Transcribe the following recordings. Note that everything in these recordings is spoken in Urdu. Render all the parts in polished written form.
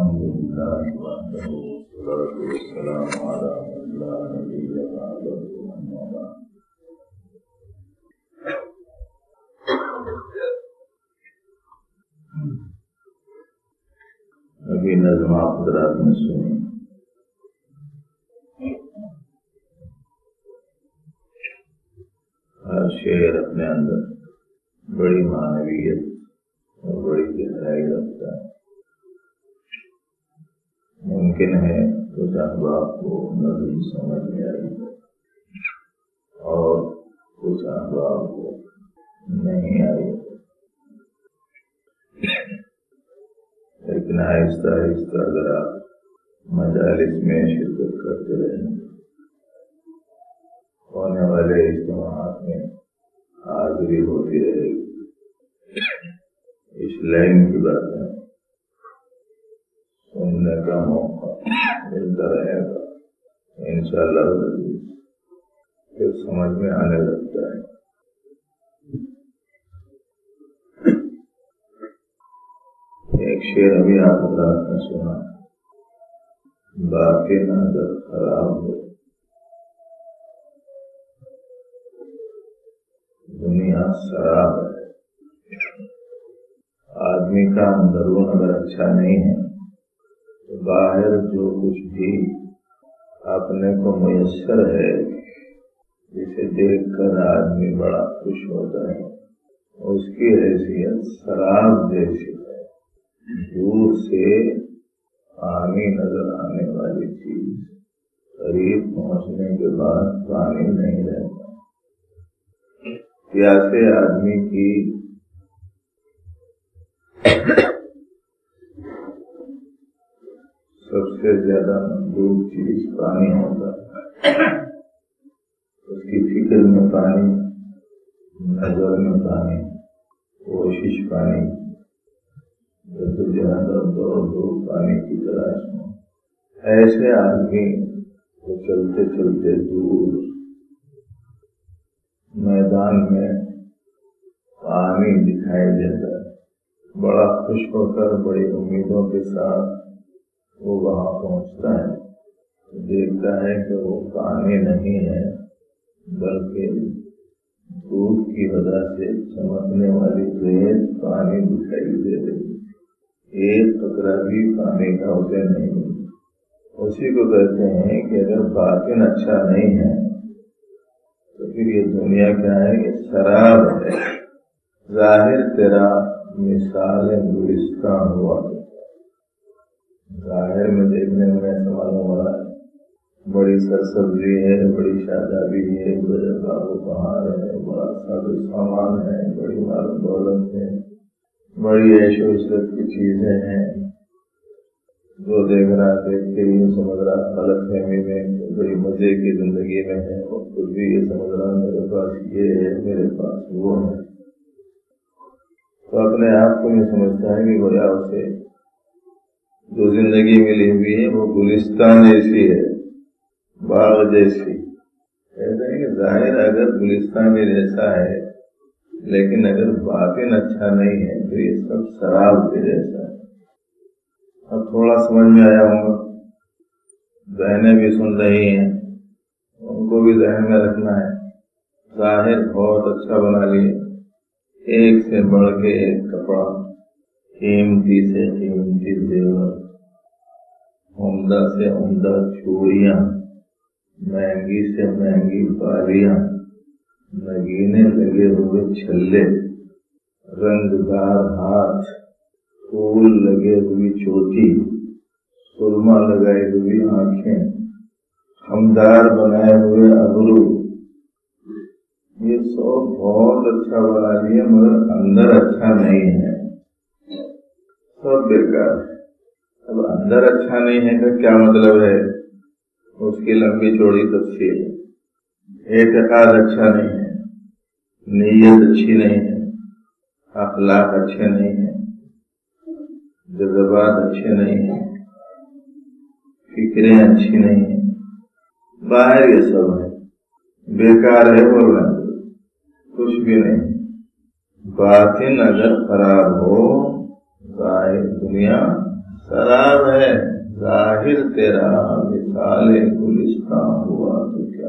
الحمد لله وحده والصلاة والسلام على من لا نبي بعده أما بعد. ابھی نظم آپ حضرات نے سنی. ہر شعر اپنے اندر بڑی معنویت اور بڑی گہرائی رکھتا ہے. ممکن ہے کچھ احباب کو نظم سمجھ میں آئی اور کچھ احباب کو نہیں آئی، لیکن آہستہ آہستہ اگر آپ مجالس میں شرکت کرتے رہیں، ہونے والے اجتماعات میں حاضری ہوتی رہے گی، اس لائن کی باتیں سننے کا موقع ملتا رہے گا، انشاءاللہ پھر سمجھ میں آنے لگتا ہے. ایک شعر ابھی آپ حضرات نے سنا، باطن اگر خراب ہو دنیا سراب ہے. آدمی کا اندرون اگر اچھا نہیں ہے تو باہر جو کچھ بھی اپنے کو میسر ہے جسے دیکھ کر آدمی بڑا خوش ہوتا ہے، اس کی حیثیت سراب جیسی ہے. دور سے پانی نظر آنے والی چیز قریب پہنچنے کے بعد پانی نہیں رہتا. پیاسے آدمی کی سب سے زیادہ مطلوب چیز پانی ہوتا ہے. اس کی فکر میں پانی، نظر میں پانی، کوشش پانی، دوڑ پانی کی تلاش میں. ایسے آدمی کو چلتے چلتے دور میدان میں پانی دکھائی دیتا ہے. بڑا خوش ہو کر بڑی امیدوں کے ساتھ وہ وہاں پہنچتا ہے، دیکھتا ہے کہ وہ پانی نہیں ہے بلکہ دھوپ کی وجہ سے چمکنے والی ریت پانی دکھائی دے رہی. ایک قطرہ بھی پانی کا اسے نہیں ملتا. اسی کو کہتے ہیں کہ اگر باطن اچھا نہیں ہے تو پھر یہ دنیا کیا ہے؟ یہ سراب ہے. ظاہر تیرا مثال گلستان ہوا، ظاہر میں دیکھنے میں ایسا معلوم ہو رہا ہے بڑی سرسبزی ہے، بڑی شادابی ہے، بڑے باغ و بہار ہے، بڑا ساز و سامان ہے، بڑی مال و دولت ہے، بڑی عیش و عشرت کی چیزیں ہیں. جو دیکھ رہا دیکھتے ہی سمجھ رہا غلط فہمی میں بڑی مزے کی زندگی میں ہے، اور خود بھی یہ سمجھ رہا میرے پاس یہ ہے، میرے پاس وہ ہے. تو اپنے آپ کو یہ سمجھتا ہے کہ گویا اسے جو زندگی ملی ہوئی ہے وہ گلستان جیسی ہے، باغ جیسی. کہتے ہیں کہ ظاہر اگر گلستان جیسا ہے لیکن اگر باطن اچھا نہیں ہے تو یہ سب سراب کے جیسا ہے. اب تھوڑا سمجھ میں آیا ہوگا. بہنیں بھی سن رہی ہیں، ان کو بھی ذہن میں رکھنا ہے. ظاہر بہت اچھا بنا لیے، ایک سے بڑھ کے ایک کپڑا، قیمتی سے قیمتی زیور، عمدہ سے عمدہ چوڑیاں، مہنگی سے مہنگی بالیاں، نگینے لگے ہوئے چھلے، رنگدار ہاتھ، پھول لگے ہوئی چوٹی، سرما لگائی ہوئی آنکھیں، خمدار بنائے ہوئے ابرو. یہ سب بہت اچھا بنا لیے مگر اندر اچھا نہیں ہے، سب بیکار ہے. اب اندر اچھا نہیں ہے کا کیا مطلب ہے؟ اس کی لمبی چوڑی تفصیل ہے. اعتقاد اچھا نہیں ہے، نیت اچھی نہیں ہے، اخلاق اچھے نہیں ہیں، جذبات اچھے نہیں ہیں، فکریں اچھی نہیں ہیں. باہر یہ سب ہے، بیکار ہے، بولنا کچھ بھی نہیں. باطن اگر خراب ہو ظاہر دنیا شراب ہے ظاہر تیرا مثال گلستان ہوا تو کیا.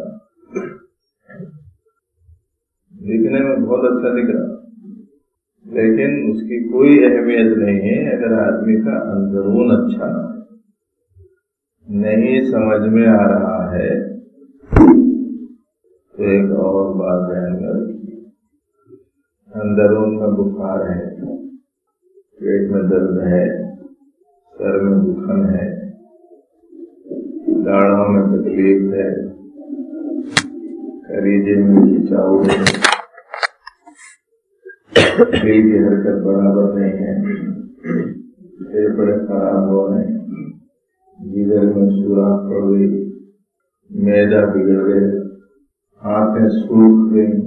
دکھنے میں بہت اچھا دکھ رہا لیکن اس کی کوئی اہمیت نہیں ہے اگر آدمی کا اندرون اچھا نہ ہو. نہیں سمجھ میں آ رہا ہے تو ایک اور بات ذہن میں رکھیے. اندرون میں بخار ہے, پیٹ میں درد ہے, سر میں دکھن ہے, داڑھوں میں تکلیف ہے, کلیجے میں کھینچاؤ ہے, دل کی حرکت برابر نہیں ہے, پھیپھڑے خراب ہو رہے ہیں, جگر میں سوراخ پڑ گئی, معدہ بگڑ گئے, آنکھیں سوکھ گئی.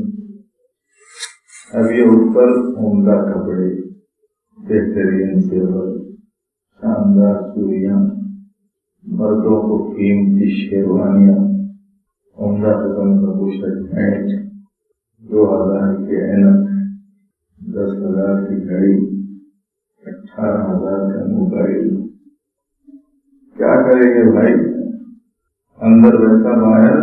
اب یہ اوپر عمدہ کپڑے, بہترین زیور, شاندار چوڑیاں, مردوں کو قیمتی شیروانیاں, عمدہ قسم کا بشٹ پینٹ, 2000 کی اینک, 10,000 کی گھڑی, 18,000 کا موبائل. کیا کریں گے بھائی؟ اندر ویسا باہر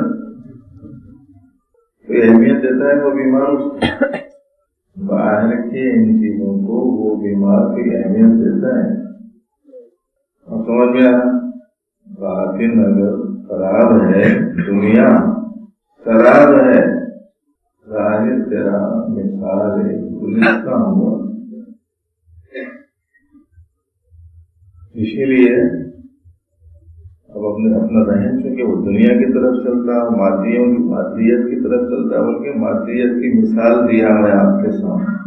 کوئی اہمیت دیتا ہے وہ بیمار اس کو؟ باہر کی ان چیزوں کو وہ بیمار کی اہمیت دیتا ہے. اور سمجھ میں آ رہا باطن اگر خراب ہے, دنیا خراب ہے, ظاہر تیرا مثال گلستان ہوا. اسی لیے اب اپنا ذہن چونکہ وہ دنیا کی طرف چلتا ہے, مادیت کی طرف چلتا ہے, بلکہ مادیت کی مثال دیا میں آپ کے سامنے.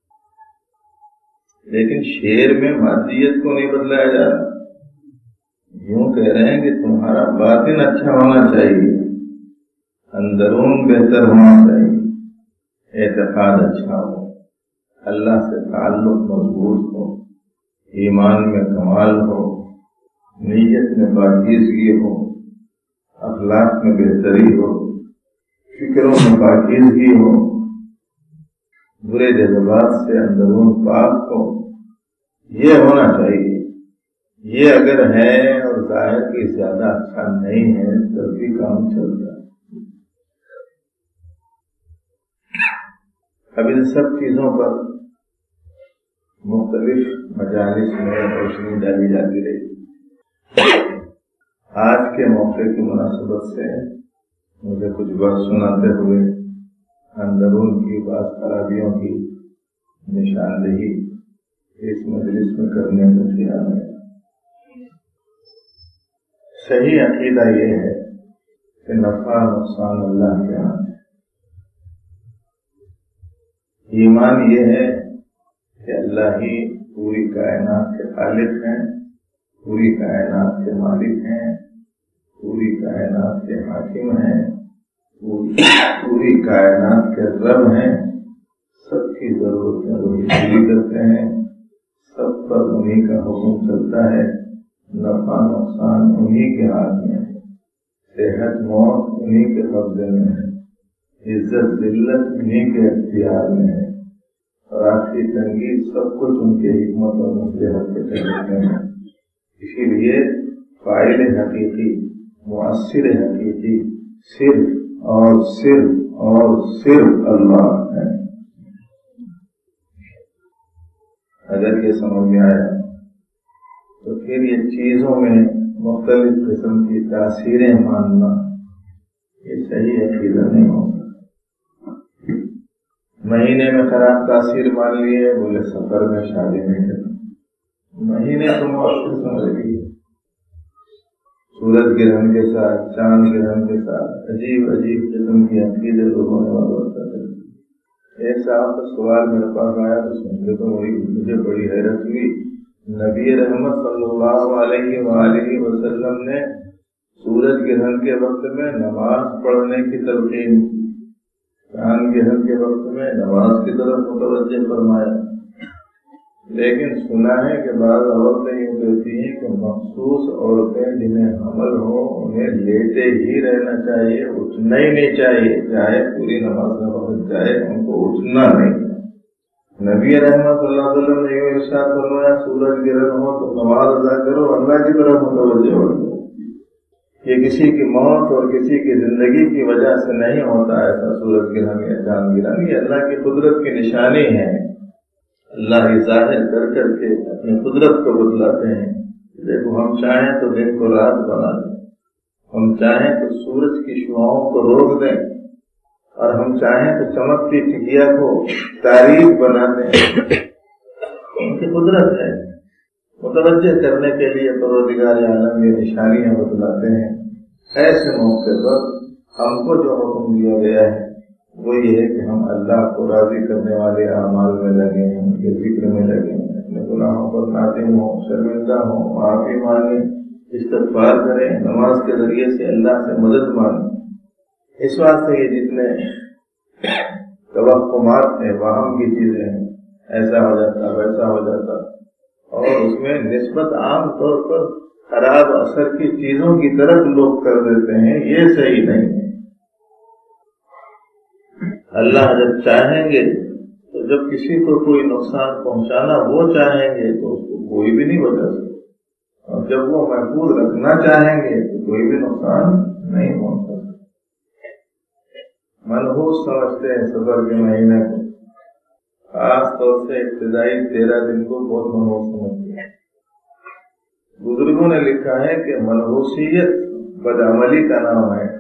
لیکن شعر میں مادیت کو نہیں بدلایا جا رہا. یوں کہہ رہے ہیں کہ تمہارا باطن اچھا ہونا چاہیے, اندرون بہتر ہونا چاہیے, اعتقاد اچھا ہو, اللہ سے تعلق مضبوط ہو, ایمان میں کمال ہو, نیت میں پاکیزگی ہو, اخلاق میں بہتری ہو, فکروں میں پاکیزگی ہو, برے جذبات سے اندرون پاک ہو. یہ ہونا چاہیے. یہ اگر ہے اور ظاہر کی زیادہ اچھا نہیں ہے تب بھی کام چلتا ہے. اب ان سب چیزوں پر مختلف مجالس میں روشنی ڈالی جاتی رہی. آج کے موقع کی مناسبت سے مجھے کچھ بات سناتے ہوئے اندرون کی بعض خرابیوں کی نشاندہی اس مجلس میں کرنے کا خیال ہے. صحیح عقیدہ یہ ہے کہ نفع نقصان اللہ کے ہاتھ ہے. ایمان یہ ہے کہ اللہ ہی پوری کائنات کے خالق ہیں, پوری کائنات کے مالک ہیں, پوری کائنات کے حاکم ہیں, پوری کائنات کے رب ہیں. سب کی ضرورتیں وہی پوری کرتے ہیں, سب پر انہی کا حکم چلتا ہے. نفع نقصان انہی کے ہاتھ میں ہے, صحت موت انہی کے قبضے میں ہے, عزت ذلت انہی کے اختیار میں ہے, راشی تنگی سب کچھ ان کے حکمت اور مصلحت کے طریقے ہیں. اسی لیے فاعل حقیقی, مؤثر حقیقی صرف اور صرف اور صرف اللہ ہے. اگر یہ سمجھ میں آیا تو پھر یہ چیزوں میں مختلف قسم کی تاثیریں ماننا یہ صحیح عقیدہ نہیں ہوگا. مہینے میں خراب تاثیر مان لیے, بولے سفر میں شادی نہیں کرنا. مہینے تو مؤثر سمجھ لیے, سورج گرہن کے ساتھ, چاند گرہن کے ساتھ عجیب عجیب قسم کی عقیدے لوگوں نے وابستہ کر دی. ایک صاحب کا سوال میرے پاس آیا تو سن کے تو مجھے بڑی حیرت ہوئی. نبی رحمت صلی اللہ علیہ وآلہ وسلم نے سورج گرہن کے وقت میں نماز پڑھنے کی تلقین, چاند گرہن کے وقت میں نماز کی طرف متوجہ فرمایا. لیکن سنا ہے کہ بعض عورتیں یوں کہتی ہیں کہ مخصوص عورتیں جنہیں حمل ہو انہیں لیٹے ہی رہنا چاہیے, اٹھنا ہی نہیں چاہیے, چاہے پوری نماز کا وقت جائے ان کو اٹھنا نہیں. نبی رحمت صلی اللہ علیہ وسلم نے یہ ارشاد فرمایا سورج گرہن ہو تو نماز ادا کرو، اللہ کی طرف متوجہ ہو۔ یہ کسی کی موت اور کسی کی زندگی کی وجہ سے نہیں ہوتا ایسا سورج گرہن یا چاند گرہن، یہ اللہ کی قدرت کی نشانی ہے۔ اللہ ہی ظاہر کر کر کے اپنی قدرت کو بتلاتے ہیں۔ دیکھو ہم چاہیں تو دن کو رات بنا دیں، ہم چاہیں تو سورج کی شعاؤں کو روک دیں، اور ہم چاہیں تو چمکتی ٹکیا کو تاریخ بنا دیں۔ ان کی قدرت ہے۔ متوجہ کرنے کے لیے پروردگار عالم یہ نشانیاں بتلاتے ہیں۔ ایسے موقع پر ہم کو جو حکم دیا گیا ہے وہ یہ ہے کہ ہم اللہ کو راضی کرنے والے اعمال میں لگیں، ان کے ذکر میں لگیں، اپنے گناہوں پر نادم ہوں، شرمندہ ہوں، معافی مانگیں، استغفار کریں، نماز کے ذریعے سے اللہ سے مدد مانگیں۔ اس واسطے یہ جتنے توقعات ہیں وہم کی چیزیں ہیں، ایسا ہو جاتا ویسا ہو جاتا، اور اس میں نسبت عام طور پر خراب اثر کی چیزوں کی طرف لوگ کر دیتے ہیں، یہ صحیح نہیں ہے۔ اللہ جب چاہیں گے تو جب کسی کو کوئی نقصان پہنچانا وہ چاہیں گے تو اس کو کوئی بھی نہیں بچا سکتا، اور جب وہ محفوظ رکھنا چاہیں گے تو کوئی بھی نقصان نہیں پہنچا سکتا۔ منحوس سمجھتے ہیں سفر کے مہینے کو، خاص طور سے ابتدائی 13 دن کو بہت منحوس سمجھتے ہیں۔ بزرگوں نے لکھا ہے کہ منحوسیت بدعملی کا نام ہے،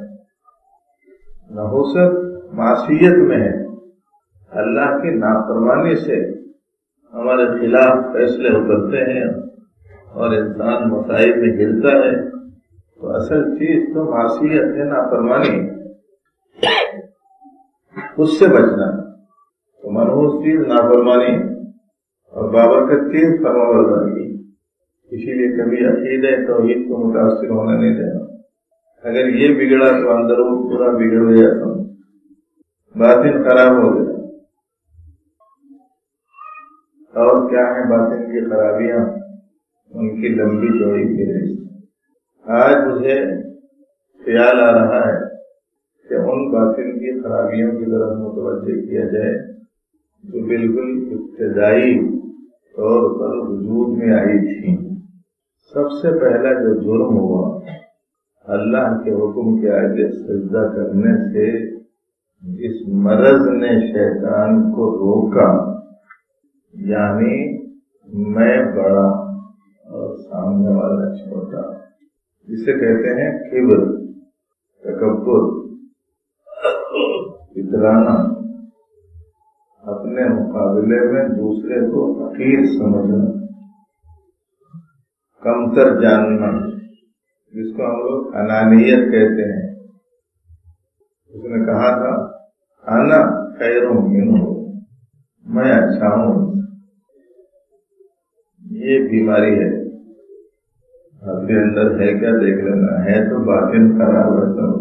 نحوست معصیت میں ہے، اللہ کی نافرمانی سے ہمارے خلاف فیصلے اترتے ہیں اور انسان مصائب میں گرتا ہے، تو اصل چیز تو معصیت ہے، نافرمانی، اس سے بچنا۔ تو منحوس چیز نافرمانی اور بابرکت چیز فرمانبرداری۔ اسی لیے کبھی عقیدہ توحید کو متاثر ہونے نہیں دینا۔ اگر یہ بگڑا تو اندروں پورا بگڑ گیا، تو باطن خراب ہو گیا۔ اور کیا ہے باطن کی خرابیاں؟ ان کی لمبی چوڑی فہرست۔ آج مجھے خیال آ رہا ہے کہ ان باطن کی خرابیوں کی طرف متوجہ کیا جائے جو بالکل ابتدائی طور پر وجود میں آئی تھی۔ سب سے پہلا جو جرم ہوا، اللہ کے حکم کے آگے سجدہ کرنے سے اس مرض نے شیطان کو روکا، یعنی میں بڑا اور سامنے والا چھوٹا، جسے کہتے ہیں کبر، تکبر، اترانا، اپنے مقابلے میں دوسرے کو حقیر سمجھنا، کمتر جاننا، جس کو ہم لوگ انانیت کہتے ہیں۔ اس نے کہا تھا انا خیر منہ، میں اچھا ہوں۔ یہ بیماری ہے، اپنے اندر ہے کیا دیکھ لینا، ہے تو باطن خراب ہے سب،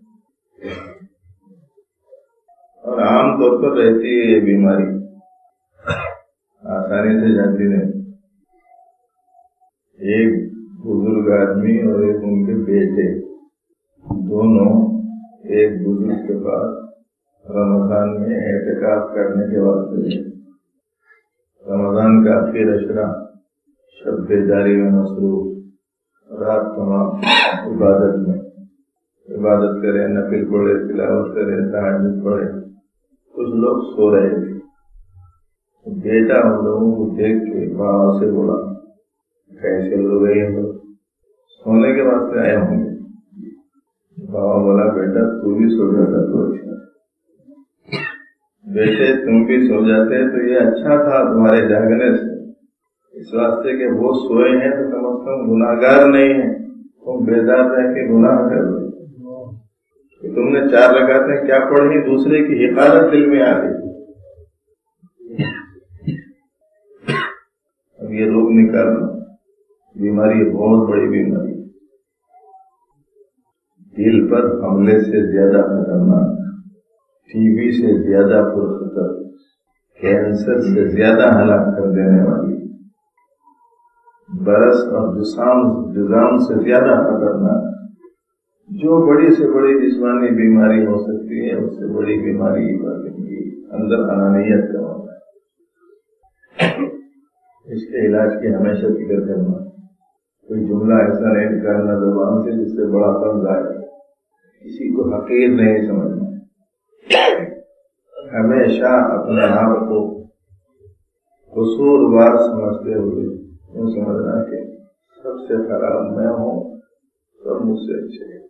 اور عام طور پر رہتی ہے یہ بیماری، آسانی سے جاتی نہیں۔ ایک بزرگ آدمی اور ایک ان کے بیٹے، دونوں ایک بزرگ کے پاس رمضان میں اعتکاف کرنے کے واسطے، رمضان کا آخر اشرا، شب بیداری میں مصروف، رات تمام عبادت میں، عبادت کرے، نفل پڑھے، تلاوت کرے، تہجد پڑھے۔ کچھ لوگ سو رہے تھے، بیٹا ان لوگوں کو دیکھ کے بابا سے بولا کیسے لوگ ہیں یہ لوگ، سونے کے واسطے آئے ہوں گے؟ بابا بولا بیٹا تو بھی سو جاتا تو اچھا، بیٹے تم بھی سو جاتے تو یہ اچھا تھا تمہارے جاگنے سے، اس واسطے کہ وہ سوئے ہیں تو کم از کم گناہگار نہیں ہیں، تم بیدار رہ کے گناہ کر رہے، کہ تم نے 4 رکعتیں کیا پڑھی، دوسرے کی حقارت دل میں آ گئی۔ اب یہ روگ نکالنا بیماری ہے، بہت بڑی بیماری، دل پر حملے سے زیادہ خطرناک، ٹی بی سے زیادہ پرخطر، کینسر سے زیادہ ہلاک کر دینے والی، برس اور جزام سے زیادہ خطرناک، جو بڑی سے بڑی جسمانی بیماری ہو سکتی ہے اس سے بڑی بیماری اندر انانیت کا ہوتا ہے۔ اس کے علاج کی ہمیشہ فکر کرنا، کوئی جملہ ایسا نہیں نکالنا زبان سے جس سے بڑا پن ظاہر، کسی کو حقیر نہیں سمجھنا، ہمیشہ اپنے آپ کو قصوروار سمجھتے ہوئے یوں سمجھنا کہ سب سے خراب میں ہوں، سب مجھ سے اچھے ہیں۔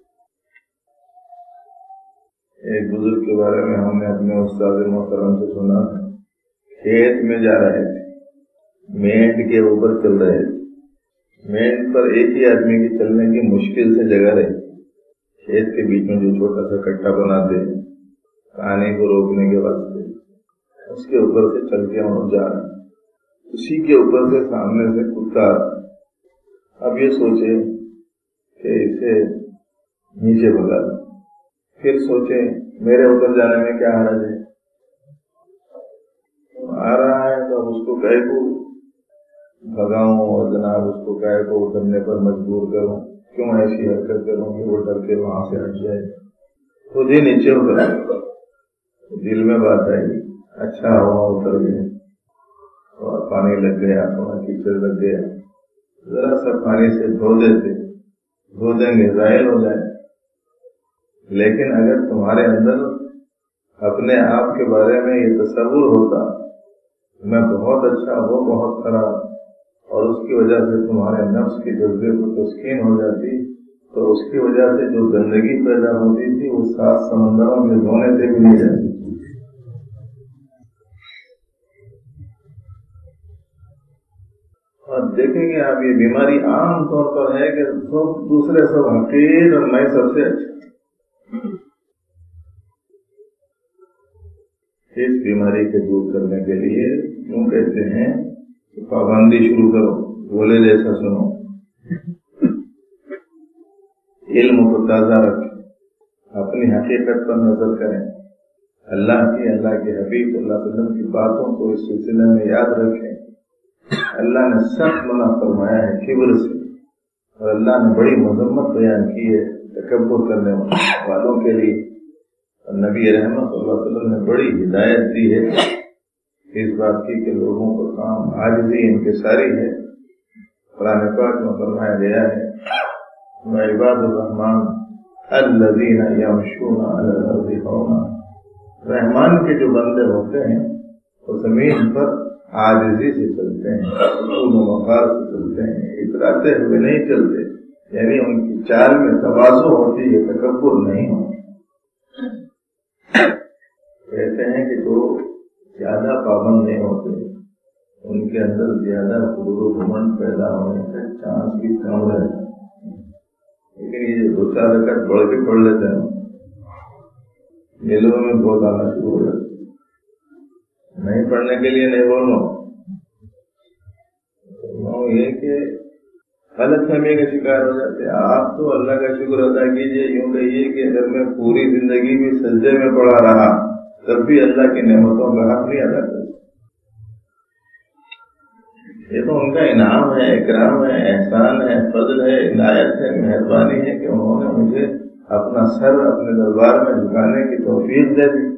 ایک بزرگ کے بارے میں ہم نے اپنے استاد محترم سے سنا تھا، کھیت میں جا رہے تھے، مینڈ کے اوپر چل رہے تھے، مینڈ پر ایک ہی آدمی کی چلنے کی مشکل سے جگہ رہی، کھیت کے بیچ میں جو چھوٹا سا کٹا بناتے ہیں پانی کو روکنے کے واسطے، اس کے اوپر سے چل کے ہم جا رہے ہیں، اسی کے اوپر سے سامنے سے کتا آ رہا ہے۔ اب یہ سوچے کہ اسے نیچے بھگا دیں، پھر سوچے میرے ادھر جانے میں کیا حرج ہے، آ رہا ہے تو اس کو کہے کو بھگاؤں اور جناب اس کو کہے کو اترنے پر مجبور کروں، کیوں ایسی حرکت کروں کہ وہ ڈر کے وہاں سے ہٹ جائے، خود ہی نیچے اترا، دل میں بات آئی، اچھا ہوا اتر گئے، اور پانی لگ گیا، تھوڑا کیچڑ لگ گیا، ذرا سا پانی سے دھو دیں گے ظاہر ہو جائے۔ لیکن اگر تمہارے اندر اپنے آپ کے بارے میں یہ تصور ہوتا میں بہت اچھا، وہ بہت خراب، اور اس کی وجہ سے تمہارے نفس کے جذبے کو تسکین ہو جاتی، تو اس کی وجہ سے جو گندگی پیدا ہوتی تھی وہ 7 سمندروں کے دھونے سے بھی نہیں جاتی۔ اور دیکھیں گے آپ، یہ بیماری عام طور پر ہے کہ دوسرے سب حقیر اور میں سب سے اچھا۔ اس بیماری کو دور کرنے کے لیے کیوں کہتے ہیں کہ پابندی شروع کرو، بولے جیسا سنو، علم کو تازہ رکھیں، اپنی حقیقت پر نظر کریں، اللہ کے حبیب صلی اللہ علیہ وسلم کی باتوں کو اس سلسلے میں یاد رکھیں۔ اللہ نے سخت منع فرمایا ہے کبر سے، اور اللہ نے بڑی مذمت بیان کی ہے تکبر کرنے والوں کے لیے، اور نبی رحمت صلی اللہ علیہ وسلم نے بڑی ہدایت دی ہے اس بات کی کہ لوگوں کا کام عاجزی انکساری ہے۔ قرآن پاک میں فرمایا گیا ہے وعباد الرحمن الذین یمشون علی الارض ہونا، رحمان کے جو بندے ہوتے ہیں وہ زمین پر عاجزی سے چلتے ہیں، سکون و وقار سے چلتے ہیں، اتراتے ہوئے نہیں چلتے، یعنی ان کی چال میں تواضع ہوتی ہے، تکبر نہیں ہوتا۔ کہتے ہیں کہ جو زیادہ پابند نہیں ہوتے ان کے اندر زیادہ غرور و گھمنڈ پیدا ہونے کا چانس بھی کم رہتا ہے، لیکن یہ جو 2-4 رکعت بڑھ کے پڑھ لیتے ہیں میلوں میں بہت آنا شروع ہو جاتا ہے۔ نہیں پڑھنے کے لیے نہیں بولنا، یہ کہ غلط فہمی کا شکار ہو جاتے ہیں۔ آپ تو اللہ کا شکر ادا کیجئے، یوں کہیے کہ اگر میں پوری زندگی بھی سجدے میں پڑا رہا تب بھی اللہ کی نعمتوں کا حق نہیں ادا کرتا۔ یہ تو ان کا انعام ہے، اکرام ہے، احسان ہے، فضل ہے، عنایت ہے، مہربانی ہے کہ انہوں نے مجھے اپنا سر اپنے دربار میں جھکانے کی توفیق دے دی۔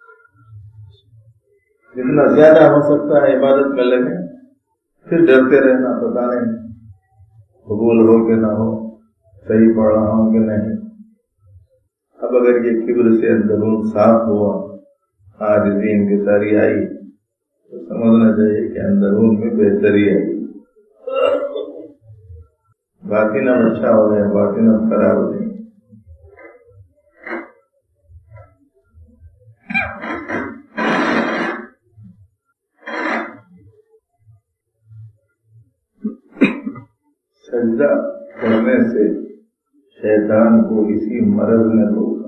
جتنا زیادہ ہو سکتا ہے عبادت میں لگے، پھر ڈرتے رہنا، پتہ نہیں قبول ہو کہ نہ ہو، صحیح پڑھ رہا ہوں کہ نہیں۔ اب اگر یہ کبر سے اندرون صاف ہوا، عاجزی انکساری آئی، تو سمجھنا چاہیے کہ اندرون میں بہتری آئی، باطن اب اچھا ہو گیا، باطن اب خراب ہو گئی۔ سجدہ کرنے سے شیطان کو اسی مرض نے روکا،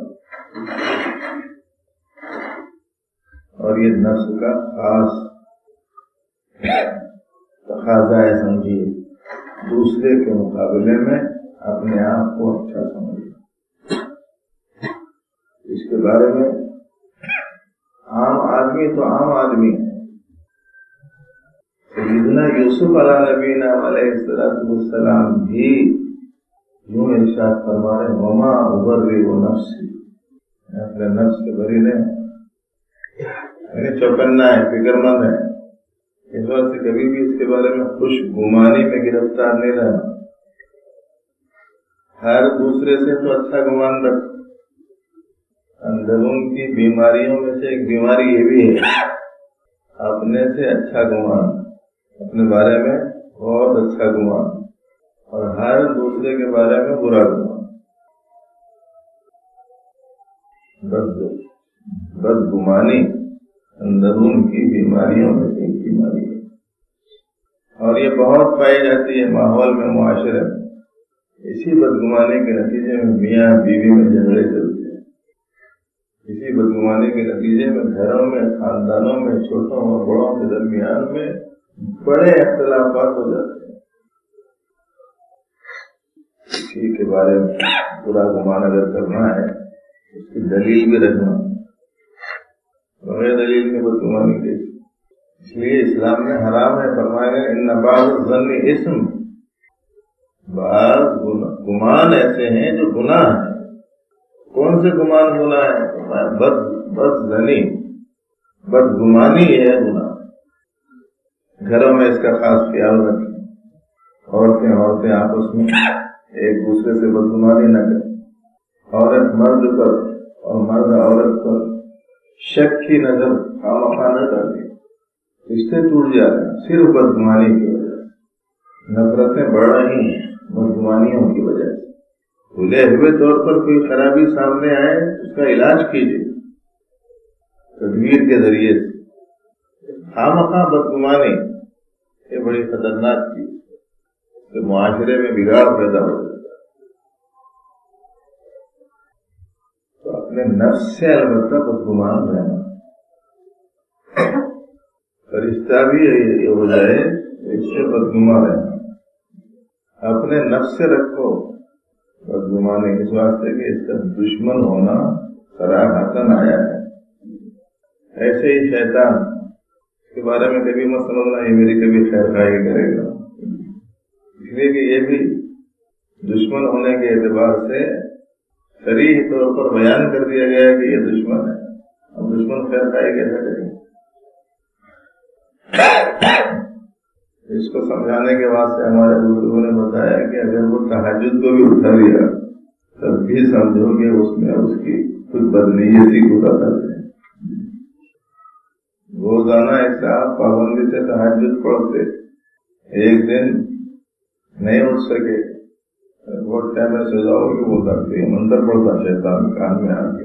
اور یہ نفس کا خاص تقاضا ہے، سمجھیے، دوسرے کے مقابلے میں اپنے آپ کو اچھا سمجھے۔ اس کے بارے میں عام آدمی تو عام آدمی ہے، سیدنا یوسف علیہ نبینا علیہ السلام بھی یوں ارشاد فرما رہے وما ابرئ نفسی، اپنے نفس کے بری نے یعنی چوکنا ہے، فکر مند ہے، اس بات سے کبھی بھی اس کے بارے میں خوش گمانی میں گرفتار نہیں رہنا. ہر دوسرے سے تو اچھا گمان رکھ. اندرون کی بیماریوں میں سے ایک بیماری یہ بھی ہے اپنے سے اچھا گمان، اپنے بارے میں بہت اچھا گمان، اور ہر دوسرے کے بارے میں برا گمان. بدگمانی اندرون کی بیماریوں میں سے ایک بیماری ہے، اور یہ بہت پائی جاتی ہے ماحول میں، معاشرے میں. اسی بدگمانی کے نتیجے میں میاں بیوی میں جھگڑے چلتے ہیں. اسی بدگمانی کے نتیجے میں گھروں میں، خاندانوں میں، چھوٹوں اور بڑوں کے درمیان میں بڑے اختلافات ہو جاتے ہیں. اسی کے بارے میں برا گمان اگر کرنا ہے اس کی دلیل بھی رکھنا، بغیر دلیل کے بدگمانی کی. اس لیے اسلام میں حرام ہے، فرمایا گیا ان بعض الظن اسم، بعض گمان ایسے ہیں جو گناہ ہیں. کون سے گمان گناہ ہے؟ بدظنی، بدگمانی ہے گناہ. گھروں میں اس کا خاص خیال رکھیں. عورتیں آپس میں ایک دوسرے سے بدگمانی نہ کریں. عورت مرد پر اور مرد عورت پر شک کی نظر خامخواہ نہ ڈالیں. رشتے ٹوٹ جا رہے ہیں صرف بدگمانی کی وجہ سے. نفرتیں بڑھ رہی ہیں بدگمانیوں کی وجہ سے. کھلے ہوئے طور پر کوئی خرابی سامنے آئے اس کا علاج کیجیے تدبیر کے ذریعے سے. خامخواہ بدگمانی یہ بڑی خطرناک چیز ہے کہ معاشرے میں بگاڑ پیدا ہو جاتا ہے. تو اپنے نفس سے البتہ بدگمان رہنا. فرشتہ بھی یہ ہو جائے اس سے بدگمان رہنا. اپنے نفس سے رکھو بدگمانی، اس واسطے کہ اس کا دشمن ہونا صراحتاً آیا ہے. ایسے ہی شیطان، اس کے بارے میں کبھی مت سمجھنا یہ میری کبھی خیر خواہی کرے گا، اس لیے کہ یہ بھی دشمن ہونے کے اعتبار سے صریح طور پر بیان کر دیا گیا کہ یہ دشمن ہے. اب دشمن خیر خواہی کیسے کرے گا؟ اس کو سمجھانے کے واسطے ہمارے بزرگوں نے بتایا کہ اگر وہ تہجد کو بھی اٹھا لیا تب بھی سمجھو کہ اس میں اس کی کچھ بدنیتی پورا کرتے ہیں. روزانہ ایک صاحب پابندی سے تہجد پڑھتے، ایک دن نہیں اٹھ سکے، بہت ٹائم میں سو جاؤ گے وہ تک منتر پڑھتا شیطان کان میں آ کے،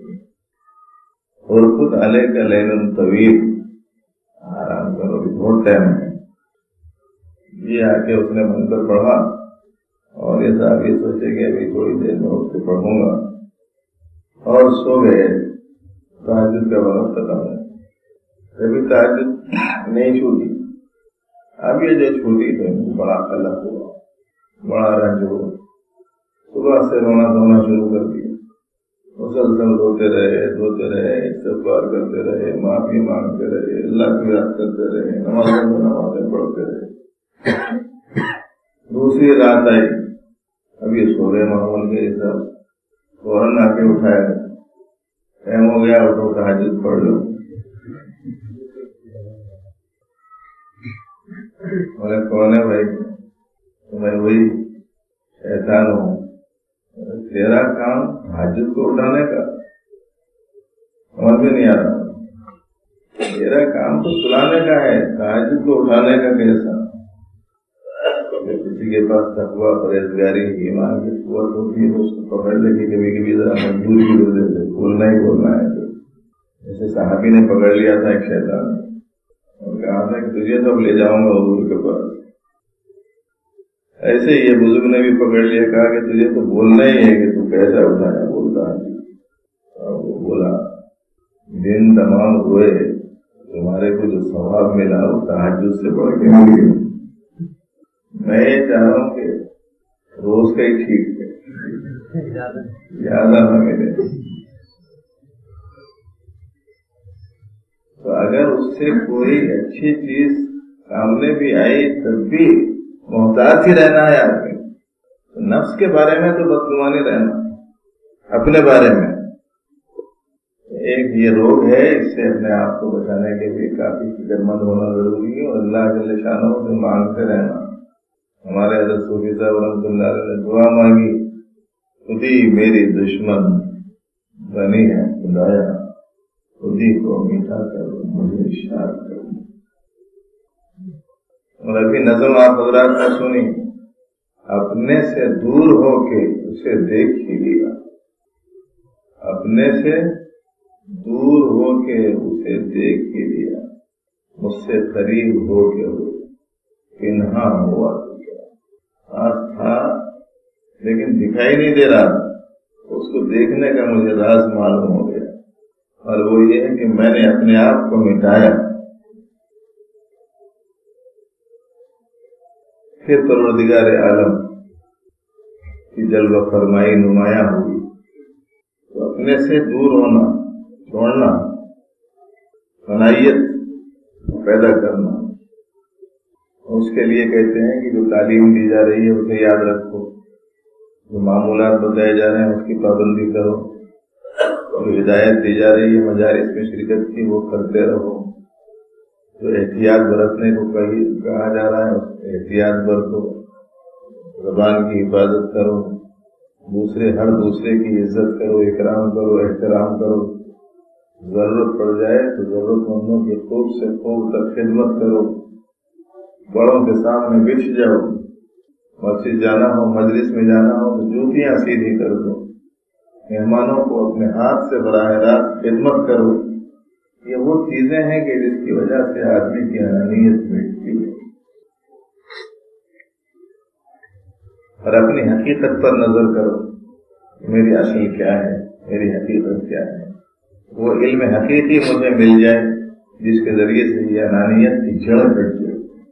اور خود علیہ کا لیل طویل، آرام کرو بہت ٹائم ہے. یہ آ کے اس نے منتر پڑھا اور یہ صاحب یہ سوچے کہ ابھی تھوڑی دیر میں اٹھ کے پڑھوں گا، اور سو گئے. تہجد کا وقت ختم ہے، کبھی تہجد نہیں چھوٹی. اب یہ جو چھوٹی تو بڑا قلق ہوا، بڑا رنج ہوا. صبح سے رونا دھونا شروع کر دیا، مسلسل روتے رہے، استغفار کرتے رہے، معافی مانگتے رہے، اللہ کی یاد کرتے رہے، نمازیں پڑھتے رہے. دوسری رات آئی، اب یہ سو گئے ماحول کے حساب، فوراً آ کے اٹھایا، ٹائم ہو گیا، اٹھو تہجد پڑھ لو. بولے کون ہے بھائی؟ تو میں وہی شیطان ہوں. تیرا کام تہجد کو اٹھانے کا سمجھ میں نہیں آ رہا. تیرا کام تو سلانے کا ہے، تہجد کو اٹھانے کا کیسا؟ کسی کے پاس تقویٰ، پرہیزگاری، ایمان کی قوت ہوتی ہے تو اس کو پکڑ لے کے کبھی کبھی ذرا مجبور بھی کر دیتے، بولنا ہی بولنا ہے. جیسے صحابی نے پکڑ لیا تھا ایک شیطان اور کہا تھا کہ تجھے تو اب لے جاؤں گا حضور کے پاس. ایسے ہی یہ بزرگ نے بھی پکڑ لیا، کہا کہ تجھے تو بولنا ہی ہے کہ تو کیسا اٹھایا. بولتا ہے اور وہ بولا دن تمام ہوئے، تمہارے کو جو ثواب ملا وہ تہجد سے بڑھ کے مل گیا. میں یہ چاہ رہا ہوں کہ روز کا ہی ٹھیک ہے، زیادہ نہ ملے. تو اگر اس سے کوئی اچھی چیز سامنے بھی آئی تب بھی محتاط ہی رہنا ہے آدمی. نفس کے بارے میں تو بدگمانی رہنا، اپنے بارے میں ایک یہ روگ ہے، اس سے اپنے آپ کو بچانے کے لیے کافی فکر مند ہونا ضروری ہے اور اللہ جل شانہ سے مانگتے رہنا. ہمارے حضرت صوفی صاحب رحمۃ اللہ علیہ نے دعا مانگی، خودی میری دشمن بنی ہے خدایا، خودی کو میٹھا کر مجھے اشار کر. اور ابھی نظم آپ حضرات نے سنی، اپنے سے دور ہو کے اسے دیکھ ہی لیا، اپنے سے دور ہو کے اسے دیکھ ہی لیا، مجھ سے قریب ہو کے وہ پنہا ہوا تو کیا. پاس تھا لیکن دکھائی نہیں دے رہا، اس کو دیکھنے کا مجھے راز معلوم ہو گیا، اور وہ یہ ہے کہ میں نے اپنے آپ کو مٹایا. پھر پروردگار عالم کی جلوہ فرمائی نمایاں ہوئی. تو اپنے سے دور ہونا، چھوڑنا، فنائیت پیدا کرنا، اس کے لیے کہتے ہیں کہ جو تعلیم دی جا رہی ہے اسے یاد رکھو، جو معمولات بتائے جا رہے ہیں اس کی پابندی کرو، جو ہدایت دی جا رہی ہے مجالس میں شرکت کی وہ کرتے رہو، جو احتیاط برتنے کو کہا جا رہا ہے احتیاط برتو، زبان کی حفاظت کرو، ہر دوسرے کی عزت کرو، اکرام کرو، احترام کرو، ضرورت پڑ جائے تو ضرورت مندوں کی خوب سے خوب تک خدمت کرو، بڑوں کے سامنے بچھ جاؤ، مسجد جانا ہو مجلس میں جانا ہو تو جوتیاں سیدھی کر دو، مہمانوں کو اپنے ہاتھ سے براہ راست خدمت کرو. یہ وہ چیزیں ہیں کہ جس کی وجہ سے آدمی کی انانیت مٹتی ہے. اور اپنی حقیقت پر نظر کرو، میری اصل کیا ہے، میری حقیقت کیا ہے. وہ علم حقیقی مجھے مل جائے جس کے ذریعے سے یہ انانیت کی جڑ کٹ جائے.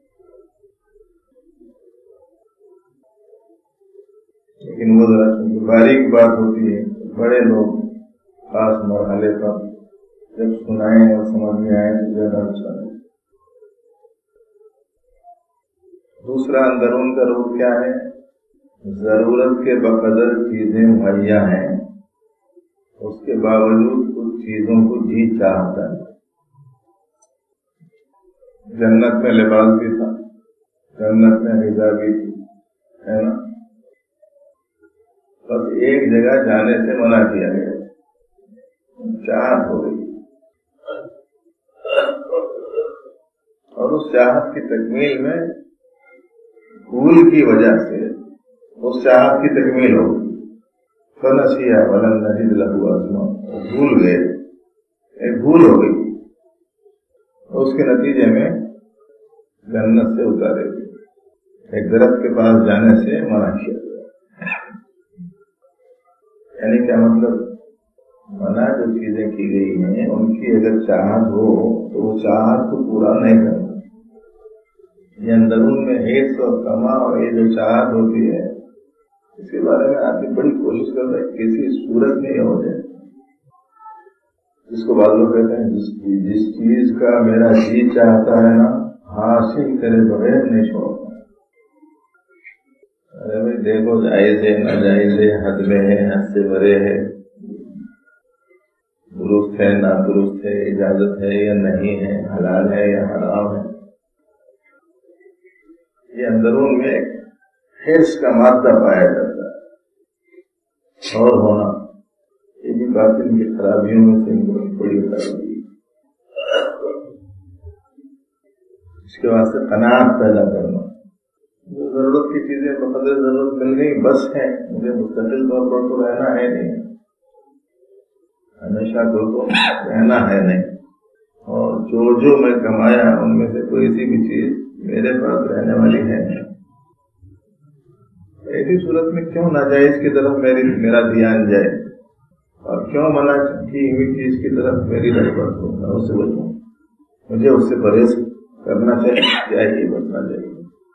لیکن وہ ذرا باریک بات ہوتی ہے، بڑے لوگ خاص مرحلے پر جب سنائیں اور سمجھ میں آئے تو زیادہ اچھا ہے. دوسرا اندرون کا روح کیا ہے؟ ضرورت کے بقدر چیزیں مہیا ہیں، اس کے باوجود کچھ چیزوں کو جی چاہتا ہے. جنت میں لباس بھی تھا، جنت میں غذا بھی تھی، ہے نا، بس ایک جگہ جانے سے منع کیا گیا، چاہت ہو گئی، اور اس چاہت کی تکمیل میں بھول کی وجہ سے اس چاہت کی تکمیل ہو گئی. فنسیا ولم نجد له عزما، بھول گئے، ایک بھول ہو گئی، اس کے نتیجے میں جنت سے اتارے گئے، ایک درخت کے پاس جانے سے منع کیا گیا. یعنی کیا مطلب؟ منع جو چیزیں کی گئی ہیں ان کی اگر چاہت ہو تو وہ چاہت کو پورا نہیں کرنا. یہ اندرون میں حرص اور طمع اور یہ جو چاہت ہوتی ہے اس کے بارے میں آدمی بڑی کوشش کرتا ہے کسی صورت میں یہ ہو جائے، جس کو بعض لوگ کہتے ہیں جس چیز کا میرا جی چاہتا ہے نا حاصل کرے بغیر نہیں چھوڑتا. ارے بھائی دیکھو، جائز ہے ناجائز ہے، حد میں ہے حد سے بڑے ہے، درست ہے نادرست ہے، اجازت ہے یا نہیں ہے، حلال ہے یا حرام ہے. یہ اندرون میں ایک حرص کا مادہ پایا جاتا ہے. اور ہونا یہ بھی باطن کی خرابیوں میں سے بڑی خرابی. اس کے واسطے قناعت پیدا کرنا، جو ضرورت کی چیزیں بقدر ضرورت مل گئی بس ہے، مجھے مستقل طور پر تو رہنا ہے نہیں، ہمیشہ تو رہنا ہے نہیں، اور جو میں کمایا ان میں سے کوئی سی بھی چیز میرے پاس رہنے والی ہے. ایسی صورت میں کیوں ناجائز کی طرف میرا دھیان جائے، اور کیوں منع کی ہوئی چیز کی طرف میری رغبت ہو، میں اس سے بچوں، مجھے اس سے پرہیز کرنا چاہیے، بچنا چاہیے.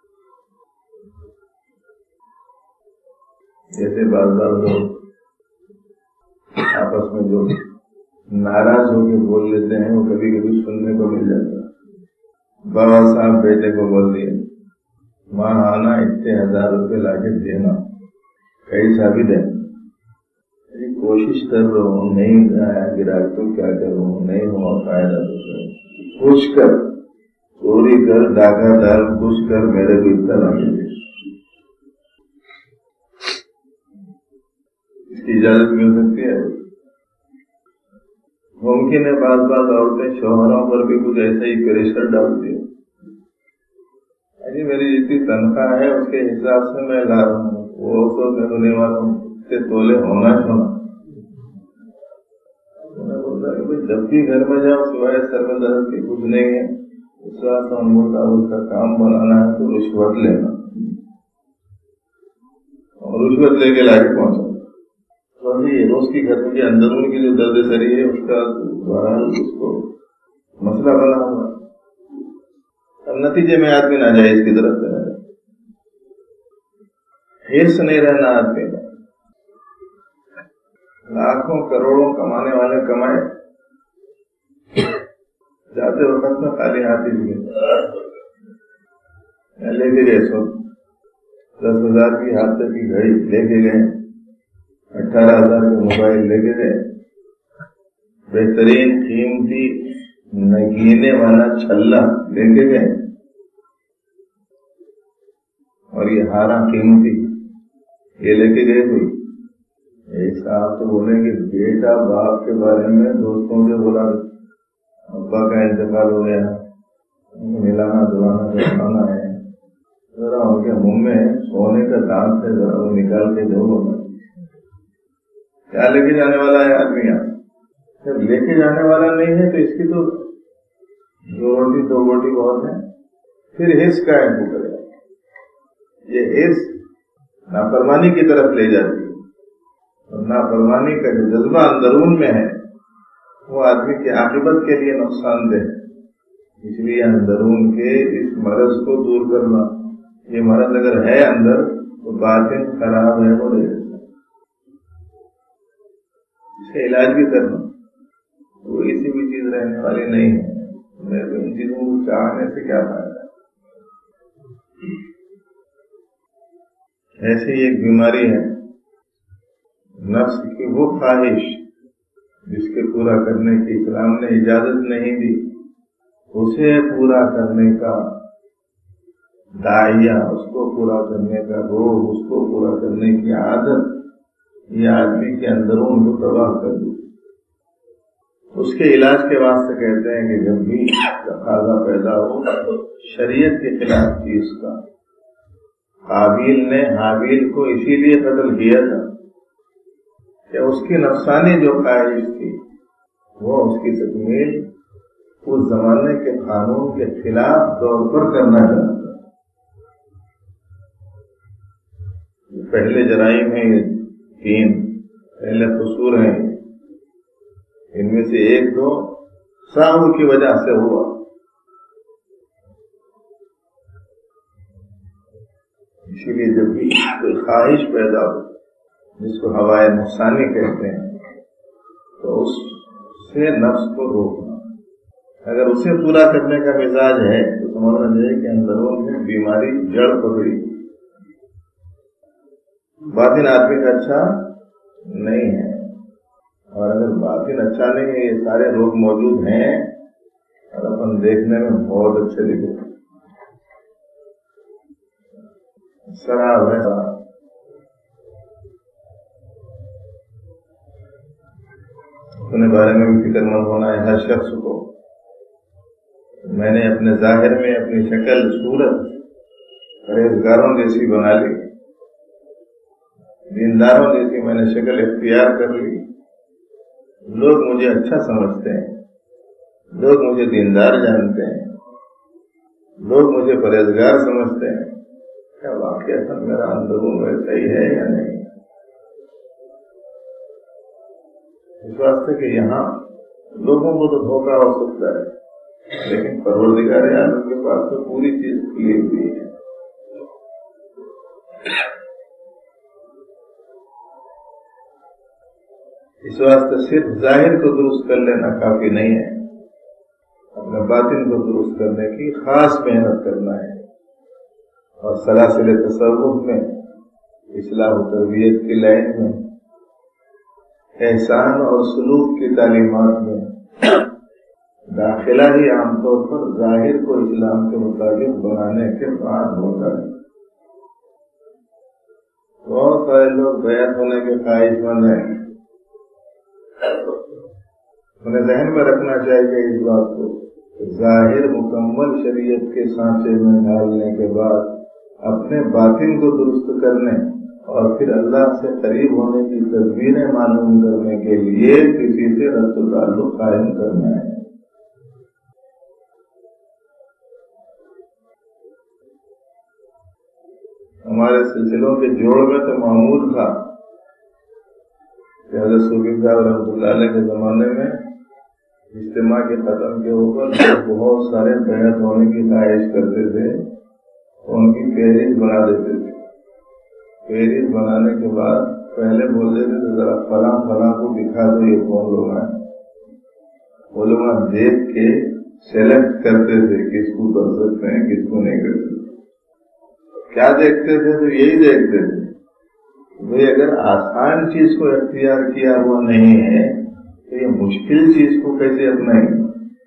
جیسے بعض لوگ آپس میں جو ناراض ہو کے بول لیتے ہیں وہ کبھی کبھی سننے کو مل جاتا ہے. بابا صاحب بیٹے کو بول دیے، ماں آنا اتنے 1000 روپے لا کے دینا، کیسا بھی دینا. کوشش کر رہا ہوں، نہیں گرا تو کیا کروں، نہیں ہوا فائدہ تو کچھ کر، چوری کر، ڈاکہ ڈال، کچھ کر، میرے کو اطلاع ملے، اس کی اجازت مل سکتی ہے؟ ممکن ہے بعض عورتیں شوہروں پر بھی کچھ ایسا ہی پریشر ڈالتی ہیں، جی میری جتنی تنخواہ ہے اس کے حساب سے میں لا رہا ہوں، وہ تو میں ہونے والا ہوں سے تولے ہونا چھونا۔ جب بھی گھر میں جاؤ سوائے سر میں درد کے کچھ نہیں ہے، اس وقت ہم بولتا اس کا کام بنانا ہے تو رشوت لینا، اور رشوت لے کے لا کے پہنچا روز کی گھر کے اندرون کی جو درد سری ہے اس کا اس کو مسئلہ بنا ہوا، اب نتیجے میں آدمی ناجائز کی طرف چلا جائے، حرص نہیں رہنا آدمی کا، لاکھوں کروڑوں کمانے والے کمائے، جاتے وقت میں خالی ہاتھی بھی لے کے گئے، 10,000 کی ہاتھ تک کی گھڑی لے کے گئے، 18,000 کا موبائل لے کے گئے، بہترین قیمتی نگینے والا چھلا لے کے گئے، اور یہ ہارا قیمتی یہ لے کے گئے۔ کوئی ایک صاحب تو بولیں کہ بیٹا باپ کے بارے میں دوستوں سے بولا ابا کا انتقال ہو گیا، ملانا دلانا کروانا ہے، ذرا ان کے منہ میں سونے کا دانت ہے، ذرا وہ نکال کے دو، کیا لے کے جانے والا ہے آدمی یہاں؟ جب لے کے جانے والا نہیں ہے تو اس کی تو دو روٹی بہت ہے، پھر حرص کا ہے وہ کرے، یہ حرص نافرمانی کی طرف لے جاتی ہے، اور نافرمانی کا جو جذبہ اندرون میں ہے وہ آدمی کی عاقبت کے لیے نقصان دہ، اس لیے اندرون کے اس مرض کو دور کرنا، یہ مرض اگر ہے اندر تو باطن خراب ہے، وہ اس کا علاج بھی کرنا، وہ کسی بھی چیز رہنے والی نہیں ہے، میرے کو ان چیزوں کو چاہنے سے کیا فائدہ؟ ایسی ایک بیماری ہے نفس کی، وہ خواہش جس کے پورا کرنے کی اسلام نے اجازت نہیں دی، اسے پورا کرنے کا داعیہ، اس کو پورا کرنے کا روح، اس کو پورا کرنے کی عادت، یہ آدمی کے اندرون کو تباہ کر دی۔ اس کے علاج کے واسطے کہتے ہیں کہ جب بھی تقاضا پیدا ہو شریعت کے خلاف چیز کا، قابیل نے حابیل کو اسی لیے قتل کیا تھا کہ اس کی نفسانی جو خواہش تھی وہ اس کی تکمیل اس زمانے کے قانون کے خلاف طور پر کرنا چاہتا۔ پہلے جرائم ہیں یہ 3 پہلے قصور ہیں، ان میں سے 1-2 صاحب کی وجہ سے ہوا، اسی لیے جب بھی کوئی خواہش پیدا ہو جس کو ہوائے نفسانی کہتے ہیں تو اس سے نفس کو روکنا، اگر اسے پورا کرنے کا مزاج ہے تو سمجھنا چاہیے کہ اندرون میں بیماری جڑ پکڑی، باطن آدمی کا اچھا نہیں ہے، اور اگر باطن اچھا نہیں ہے، یہ سارے روگ موجود ہیں اور اپن دیکھنے میں بہت اچھے دکھتے ہیں، شراب ہے، اپنے بارے میں بھی فکر مند ہونا ہے ہر شخص کو۔ میں نے اپنے ظاہر میں اپنی شکل صورت پرہیزگاروں جیسی بنا لی، دینداروں جیسی میں نے شکل اختیار کر لی، لوگ مجھے اچھا سمجھتے ہیں، لوگ مجھے دیندار جانتے ہیں، لوگ مجھے پرہیزگار سمجھتے ہیں، کیا واقعہ میرا اندرون ویسا ہی ہے یا نہیں؟ اس واسطے کہ یہاں لوگوں کو تو دھوکہ ہو سکتا ہے، لیکن پروردگار عالم کے پاس تو پوری چیز کھلی ہوئی ہے۔ اس واسطے صرف ظاہر کو درست کر لینا کافی نہیں ہے، اپنے باطن کو درست کرنے کی خاص محنت کرنا ہے، اور سلاسل تصوف میں، اصلاح و تربیت کی لائن میں احسان اور سلوک کی تعلیمات میں داخلہ ہی عام طور پر ظاہر کو اسلام کے مطابق بنانے کے بعد ہوتا ہے۔ بہت سارے لوگ بیعت ہونے کے خواہش مند ہیں، انہیں ذہن میں رکھنا چاہیے اس بات کو، ظاہر مکمل شریعت کے سانچے میں ڈالنے کے بعد اپنے باطن کو درست کرنے اور پھر اللہ سے قریب ہونے کی تدبیریں معلوم کرنے کے لیے کسی سے ربط و تعلق قائم کرنا ہے۔ ہمارے سلسلوں کے جوڑ میں تو معمول تھا کہ حضرت صوفی صاحب رحمۃ اللہ علیہ کے زمانے میں اجتماع کے ختم کے اوپر بہت سارے بیعت ہونے کی خواہش کرتے تھے، ان کی فہرست بنا دیتے تھے۔ فہرست بنانے کے بعد پہلے بول دیتے تھے ذرا فلاں فلاں کو دکھا دو یہ کون لوگ ہیں، وہ لوگ دیکھ کے سلیکٹ کرتے تھے کس کو کر سکتے ہیں کس کو نہیں کر سکتے۔ کیا دیکھتے تھے؟ تو یہی دیکھتے تھے بھئی اگر آسان چیز کو اختیار کیا ہوا نہیں ہے تو یہ مشکل چیز کو کیسے اپنائیں گے؟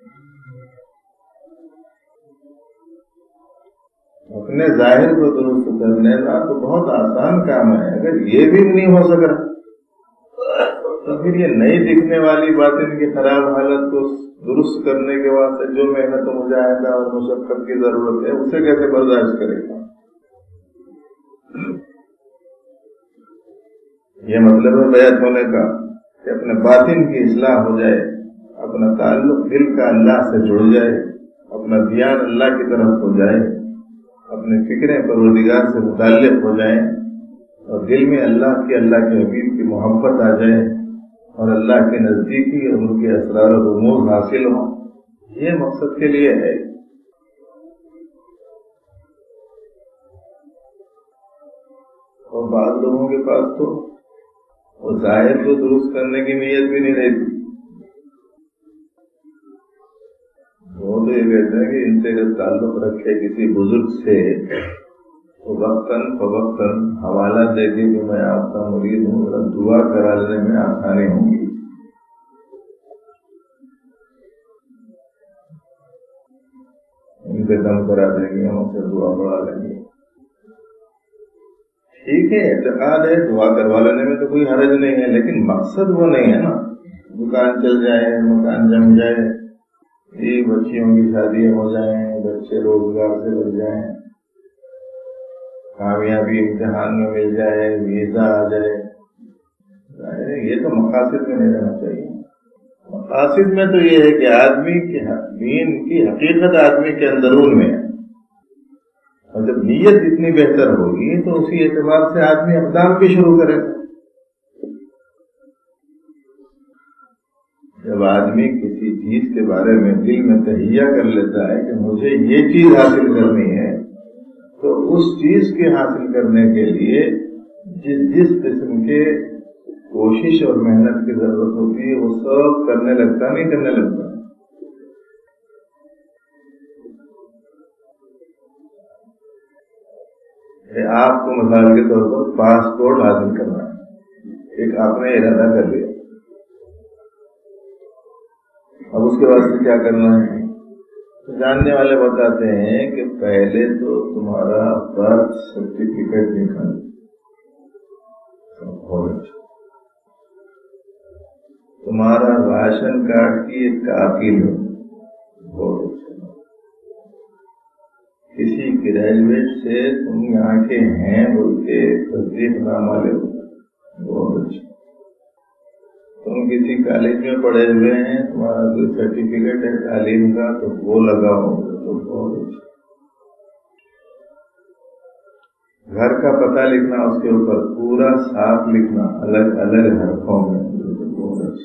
اپنے ظاہر کو درست کرنے کا تو بہت آسان کام ہے، اگر یہ بھی نہیں ہو سکا تو پھر یہ نئی دکھنے والی باطن کی خراب حالت کو درست کرنے کے واسطے جو محنت و مجاہدہ اور مشقت کی ضرورت ہے اسے کیسے برداشت کرے گا؟ یہ مطلب ہے بیعت ہونے کا کہ اپنے باطن کی اصلاح ہو جائے، اپنا تعلق دل کا اللہ سے جڑ جائے، اپنا دھیان اللہ کی طرف ہو جائے، اپنے فکریں پروردگار سے متعلق ہو جائیں اور دل میں اللہ کے حبیب کی محبت آ جائے اور اللہ کے نزدیکی اور ان کے اسرار و رموز حاصل ہوں۔ یہ مقصد کے لیے ہے۔ اور بعض لوگوں کے پاس تو وہ ظاہر کو درست کرنے کی نیت بھی نہیں رہتی، وہ تو یہ کہتے ہیں کہ ان سے اگر تعلق رکھے کسی بزرگ سے تو وقتاً فوقتاً حوالہ دے کے کہ میں آپ کا مرید ہوں، ذرا دعا کرا لینے میں آسانی ہوگی۔ ان پہ دم کرا دیں گے، ہم سے دعا پڑھا لیں گے۔ ٹھیک ہے، اعتقاد ہے، دعا کروا لینے میں تو کوئی حرج نہیں ہے، لیکن مقصد وہ نہیں ہے نا۔ دکان چل جائے، مکان جم جائے، بچیوں کی شادیاں ہو جائیں، بچے روزگار سے لگ جائیں، کامیابی امتحان میں مل جائے، ویزا آ جائے، یہ تو مقاصد میں نہیں رہنا چاہیے۔ مقاصد میں تو یہ ہے کہ آدمی کے دین کی حقیقت آدمی کے اندرون میں ہے، اور جب نیت اتنی بہتر ہوگی تو اسی اعتبار سے آدمی اقدام بھی شروع کرے گا۔ جب آدمی کسی چیز کے بارے میں دل میں تہیہ کر لیتا ہے کہ مجھے یہ چیز حاصل کرنی ہے، تو اس چیز کے حاصل کرنے کے لیے جس قسم کے کوشش اور محنت کی ضرورت ہوتی ہے وہ سب کرنے لگتا نہیں کرنے لگتا۔ آپ کو مثال کے طور پر پاسپورٹ حاصل کرنا ہے، ایک آپ نے ارادہ کر لیا، اب اس کے بعد کیا کرنا ہے؟ تو جاننے والے بتاتے ہیں کہ پہلے تو تمہارا برتھ سرٹیفکیٹ نکالو، بہت اچھا، تمہارا راشن کارڈ کی ایک کاپی لو، بہت اچھا، کسی گریجویٹ سے تم یہاں کے ہیں بول کے تصدیق نامہ لے، بہت اچھا، تم کسی کالج میں پڑھے ہوئے ہیں، تمہارا کوئی سرٹیفکیٹ ہے تعلیم کا تو وہ لگاؤ، تو بہت اچھا، گھر کا پتہ لکھنا اس کے اوپر پورا صاف لکھنا الگ الگ حرفوں میں، بہت اچھا،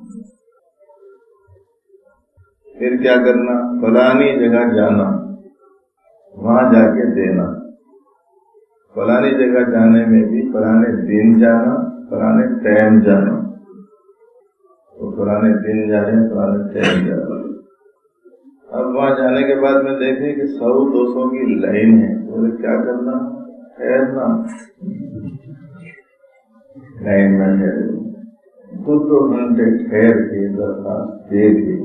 پھر کیا کرنا؟ فلانی جگہ جانا، وہاں جا کے دینا، فلانی جگہ جانے میں بھی فلانے دن جانا، فلانے ٹائم جانا، تو فلانے دن جا رہے ہیں، فلانے ٹائم جا رہے ہیں۔ اب وہاں جانے کے بعد میں دیکھیں کہ 100-200 کی لائن ہے، بولے کیا کرنا؟ ٹھہرنا، لائن میں ٹھہرے، 2 घंटे ठहर के दरखास्त दे के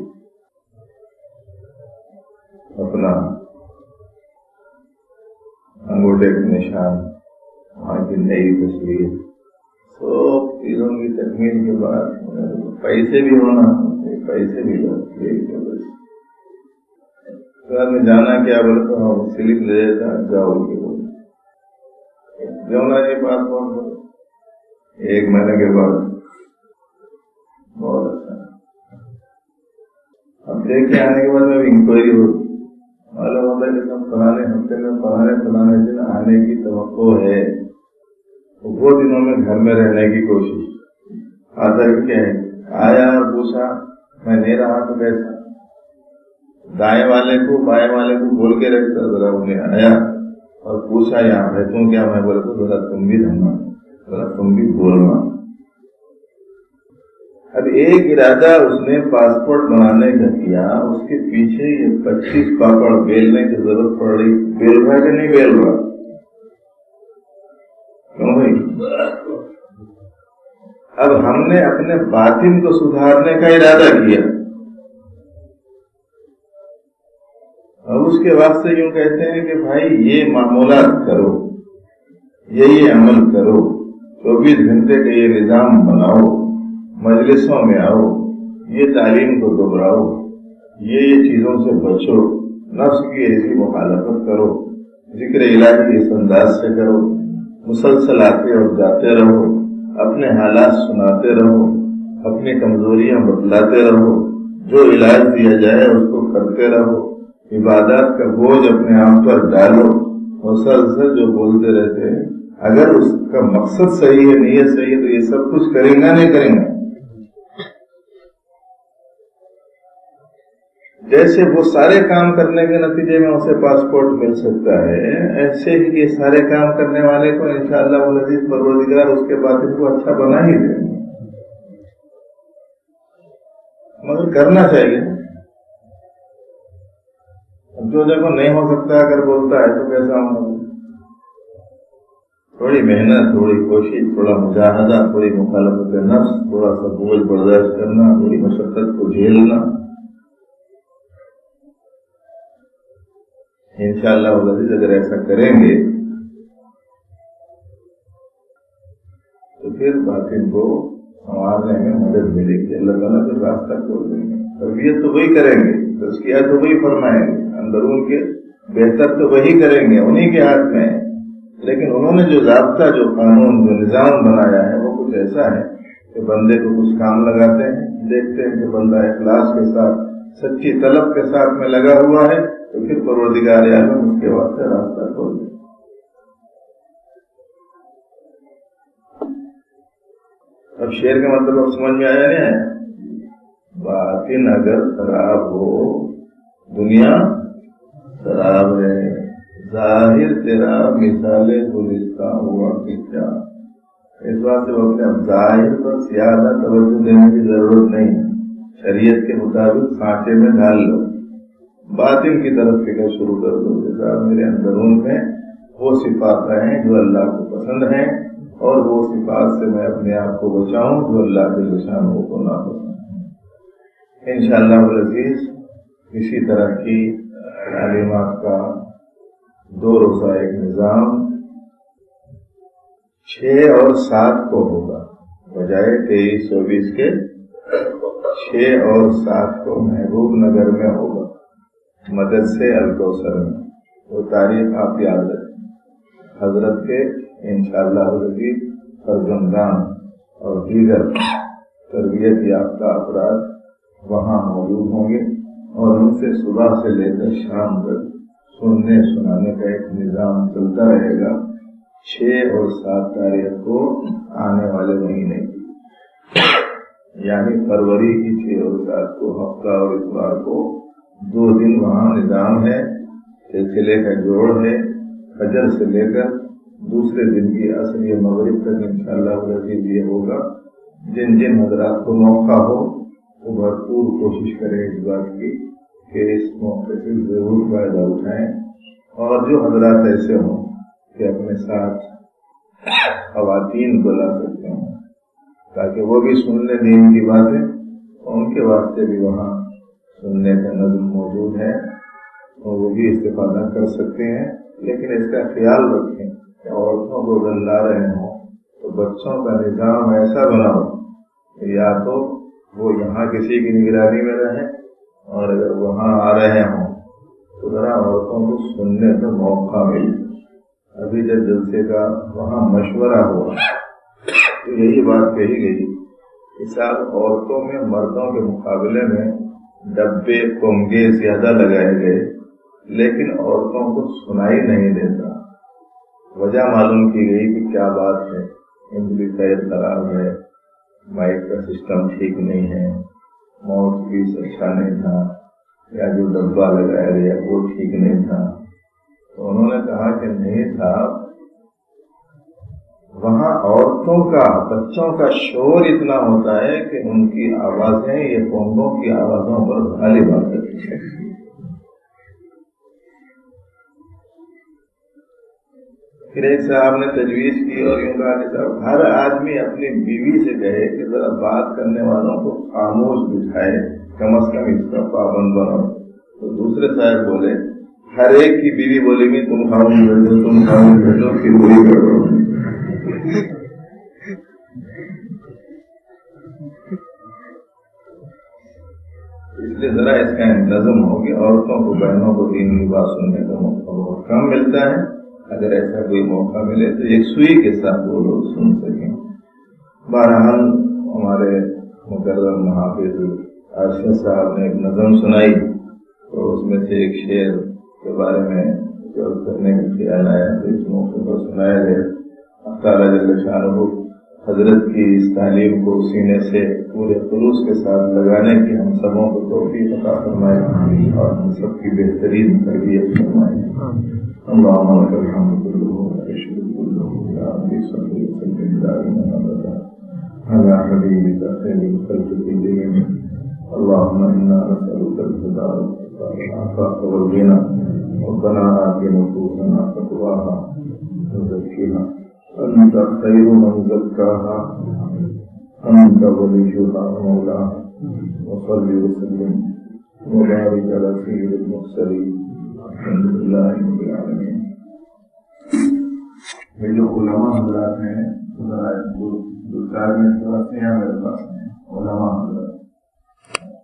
अपना अंगूठे के निशान, वहाँ की नई तस्वीर, सब चीजों की तकमील के बाद पैसे भी होना, पैसे भी लगते बस। में जाना क्या बोले तो हम स्लिप ले देता, जाओ के बोले जमुना जी पासपोर्ट बोले 1 महीने के बाद। बहुत अच्छा। अब देख के आने के बाद में इंक्वायरी होती, मालूम होता है कि सब फलाने हफ्ते में फलाने दिन आने की तवक्को है, वो दिनों में घर में रहने की कोशिश। आता है क्या है, आया और पूछा मैं नहीं रहा तो कैसा, दाएं वाले को बाएं वाले को बोल के रखता, जरा उन्हें आया और पूछा यहाँ है तुम क्या, मैं बोले तो जरा तुम भी रहना, जरा तुम भी बोलना। अब एक इरादा उसने पासपोर्ट बनाने का किया, उसके पीछे ये 25 पापड़ बेलने की जरूरत पड़ रही। बेल रहा कि नहीं बेल रहा? क्यों भाई? अब हमने अपने बातिन को सुधारने का इरादा किया, अब उसके वास्ते यूं कहते हैं कि भाई ये मामूलात करो, ये अमल करो, 24 घंटे का ये निजाम बनाओ, मजलिसों में आओ, ये तालीम को दोहराओ, ये चीजों से बचो, नफ्स की ऐसी मुखालफत करो, जिक्र इलाही इस अंदाज से करो, मुसलसल आते और जाते रहो, अपने हालात सुनाते रहो, अपनी कमजोरियां बतलाते रहो, जो इलाज दिया जाए उसको करते रहो, इबादत का बोझ अपने आप पर डालो, मुसलसल जो बोलते रहते हैं, अगर उसका मकसद सही है, नीयत सही है, तो ये सब कुछ करेंगे नहीं करेंगे। जैसे वो सारे काम करने के नतीजे में उसे पासपोर्ट मिल सकता है, ऐसे ही ये सारे काम करने वाले को इंशाअल्लाह वल अज़ीज़ परवरदिगार उसके बातिन को अच्छा बना ही देंगे, मगर करना चाहिए। जो देखो नहीं हो सकता अगर बोलता है तो कैसा होगा? थोड़ी मेहनत, थोड़ी कोशिश, थोड़ा मुजाहदा, थोड़ी मुखालफत नफ्स, थोड़ा सा बोझ बर्दाश्त करना, थोड़ी मशक्कत को झेलना, इंशाअल्लाह वल अज़ीज़ अगर ऐसा करेंगे तो फिर बातिन को संवारने में मदद मिलेगी, अल्लाह ताला फिर रास्ता खोल देंगे। तरबियत तो वही करेंगे, तज़किया तो वही फरमाएंगे, अंदरून के बेहतर तो वही करेंगे, उन्हीं के हाथ में है। लेकिन उन्होंने जो ज़ाब्ता, जो कानून, जो निज़ाम बनाया है वो कुछ ऐसा है कि बंदे को कुछ काम लगाते हैं, देखते हैं कि बंदा इखलास के साथ, सच्ची तलब के साथ में लगा हुआ है, तो फिर परवरदिगार आलम उसके वास्ते रास्ता खोल दे। अब शेर का मतलब अब समझ में आया नहीं है? बातिन अगर खराब हो, दुनिया खराब है, जाहिर तेरा मिसाले गुलिस्तां हुआ कि क्या। इस बात से वो अपने जाहिर पर ज्यादा तवज्जो देने की जरूरत नहीं, शरीयत के मुताबिक सांचे में ढाल लो, बातिन की तरफ फिक्र शुरू कर दो। जैसा मेरे अंदरून में वो सिफात हैं जो अल्लाह को पसंद हैं, और वो सिफात से मैं अपने आप को बचाऊं जो अल्लाह के निशानों को ना पसंद। इंशाअल्लाह वल अज़ीज़ इसी तरह की तालीमात का 2 रोज़ा एक निज़ाम 6 और 7 को होगा, बजाय 23-24 के 6 और 7 को महबूब नगर में होगा, मदद से अलकौसर में। वो तारीख आप याद रखें। हजरत के इंशाअल्लाह फर्जंदान और दीगर तरबियत याफ्ता अफराद वहाँ मौजूद होंगे, और उनसे सुबह से लेकर शाम तक सुनने सुनाने का एक निज़ाम चलता रहेगा। 6 और 7 तारीख को आने वाले महीने की, यानी फरवरी की 6 और 7 को, हफ्ता और इतवार को 2 दिन वहाँ निज़ाम है, सिलसिले का जोड़ है। फजर से लेकर दूसरे दिन की असर या मगरिब तक इंशाअल्लाह वल अज़ीज़ ये होगा। जिन जिन हजरात को मौका हो वो भरपूर कोशिश करें इस बात की कि इस मौके से जरूर फायदा उठाएं, और जो हजरात ऐसे हों कि अपने साथ खवातीन को ला सकते हों, تاکہ وہ بھی سن لیں دین کی باتیں. ان کے واسطے بھی وہاں سننے کا نظم موجود ہے اور وہ بھی استفادہ کر سکتے ہیں. لیکن اس کا خیال رکھیں کہ عورتوں کو اگر لا رہے ہوں تو بچوں کا نظام ایسا بناؤ یا تو وہ یہاں کسی کی نگرانی میں رہیں، اور اگر وہاں آ رہے ہوں تو ذرا عورتوں کو سننے کا موقع ملے. ابھی جب جلسے کا وہاں مشورہ ہوا تو یہی بات کہی گئی کہ صاحب عورتوں میں مردوں کے مقابلے میں ڈبے کنگے زیادہ لگائے گئے، لیکن عورتوں کو سنائی نہیں دیتا. وجہ معلوم کی گئی کہ کیا بات ہے، ایمپلیفائر خراب ہے، مائک کا سسٹم ٹھیک نہیں ہے، ماؤتھ پیس اچھا نہیں تھا، یا جو ڈبہ لگایا گیا وہ ٹھیک نہیں تھا. تو انہوں نے کہا کہ نہیں صاحب، وہاں عورتوں کا بچوں کا شور اتنا ہوتا ہے کہ ان کی آوازیں یہ کونگوں کی آوازوں پر غالب آ جاتی ہیں. پھر ایک صاحب نے تجویز کی اور یوں کہا کہ صاحب ہر آدمی اپنی بیوی سے کہے کہ ذرا بات کرنے والوں کو خاموش بٹھائے، کم از کم اس کا پابند بناؤ. تو دوسرے صاحب بولے ہر ایک کی بیوی بولے گی تم خاموش بیٹھو، تم خاموش بیٹھو، پھر وہی کرو. اس لیے ذرا اس کا نظم ہو کہ عورتوں کو، بہنوں کو دین کی بات سننے کا موقع بہت کم ملتا ہے. اگر ایسا کوئی موقع ملے تو ایک سوئی کے ساتھ وہ لوگ سن سکیں. بہرحال ہمارے مکرم محافظ ارشد صاحب نے ایک نظم سنائی تو اس میں سے ایک شعر کے بارے میں غور کرنے کا خیال آیا تو اس موقع پر سنایا گیا. اللہ تعالیٰ جل شانہ حضرت کی اس تعلیم کو سینے سے پورے خلوص کے ساتھ لگانے کی ہم سبوں کو توفیق عطا فرمائے اور ہم سب کی بہترین تربیت فرمائے. اللهم لك الحمد كله والشكر كله يا ربي صل وسلم دائما ابدا على حبيبك خير الخلق كلهم. اللهم انا نسالك الهدى والعفاف والغنى. ربنا آت نفوسنا تقواها وزكها أنت خير من زكاها أنت وليها ومولاها. وصل وسلم وبارك على سيد المرسلين الحمد للہ رب العالمین. یہ جو علماء حضرات ہیں دو چار منٹ کے واسطے یہاں میرے پاس ہیں علماء حضرات